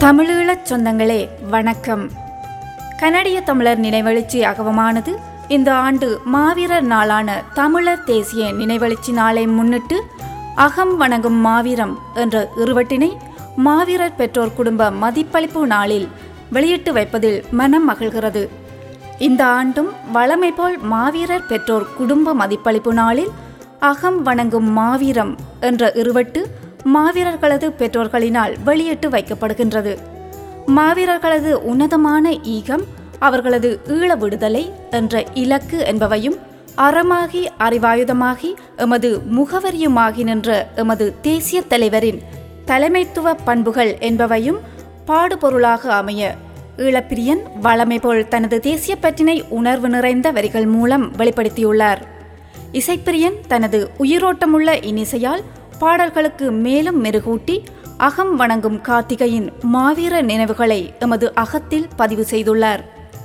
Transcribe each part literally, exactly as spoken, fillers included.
தமிழீழச் சொந்தங்களே வணக்கம். கனடிய தமிழர் நினைவெழுச்சி அகவமானது இந்த ஆண்டு மாவீரர் நாளான தமிழர் தேசிய நினைவெழுச்சி நாளை முன்னிட்டு அகம் வணங்கும் மாவீரம் என்ற இருவட்டினை மாவீரர் பெற்றோர் குடும்ப மதிப்பளிப்பு நாளில் வெளியிட்டு வைப்பதில் மனம் மகிழ்கிறது. இந்த ஆண்டும் வழமை போல் மாவீரர் பெற்றோர் குடும்ப மதிப்பளிப்பு நாளில் அகம் வணங்கும் மாவீரம் என்ற இருவட்டு மாவீரர்களது பெற்றோர்களினால் வெளியிட்டு வைக்கப்படுகின்றது. மாவீரர்களது உன்னதமான ஈகம், அவர்களது ஈழ விடுதலை என்ற இலக்கு என்பவையும் அறமாகி அறிவாயுதமாகி எமது முகவரியுமாகி நின்ற எமது தேசிய தலைவரின் தலைமைத்துவ பண்புகள் என்பவையும் பாடுபொருளாக அமைய ஈழப்பிரியன் வளமை போல் தனது தேசிய பற்றினை உணர்வு நிறைந்த வரிகள் மூலம் வெளிப்படுத்தியுள்ளார். இசைப்பிரியன் தனது உயிரோட்டமுள்ள இனிசையால் பாடல்களுக்கு மேலும் மெருகூட்டி அகம் வணங்கும் கார்த்திகையின் மாவீர நினைவுகளை எமது அகத்தில் பதிவு செய்துள்ளார்.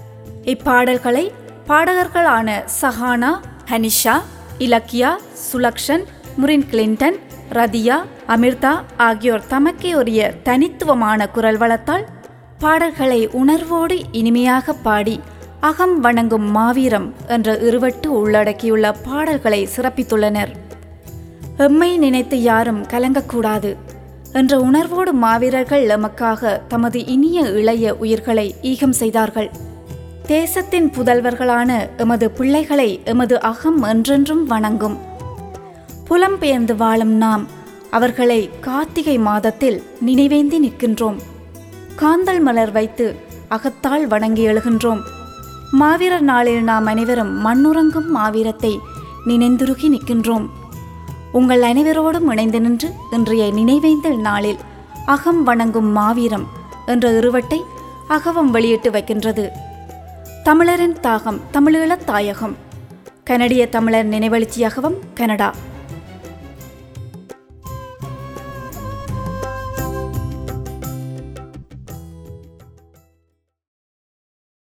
இப்பாடல்களை பாடகர்களான சஹானா, ஹனிஷா, இலக்கியா, சுலக்ஷன், முரின் கிளின்டன், ரதியா, அமிர்தா ஆகியோர் தமக்கே உரிய தனித்துவமான குரல் வளத்தால் பாடல்களை உணர்வோடு இனிமையாக பாடி அகம் வணங்கும் மாவீரம் என்ற இருவட்டு உள்ளடக்கியுள்ள பாடல்களை சிறப்பித்துள்ளனர். எம்மை நினைத்து யாரும் கலங்கக்கூடாது என்ற உணர்வோடு மாவீரர்கள் எமக்காக தமது இனிய இளைய உயிர்களை ஈகம் செய்தார்கள். தேசத்தின் புதல்வர்களான எமது பிள்ளைகளை எமது அகம் என்றென்றும் வணங்கும். புலம்பெயர்ந்து வாழும் நாம் அவர்களை கார்த்திகை மாதத்தில் நினைவேந்தி நிற்கின்றோம். காந்தல் மலர் வைத்து அகத்தால் வணங்கி எழுகின்றோம். மாவீரர் நாளில் நாம் அனைவரும் மண்ணுறங்கும் மாவீரத்தை நினைந்துருகி நிற்கின்றோம். உங்கள் அனைவரோடும் இணைந்து நின்று இன்றைய நினைவேந்தல் நாளில் அகம் வணங்கும் மாவீரம் என்ற இருவட்டை அகவம் வெளியிட்டு வைக்கின்றது. தமிழரின் தாகம் தமிழீழத் தாயகம். கனடிய தமிழர் நினைவெழுச்சி அகவம், கனடா.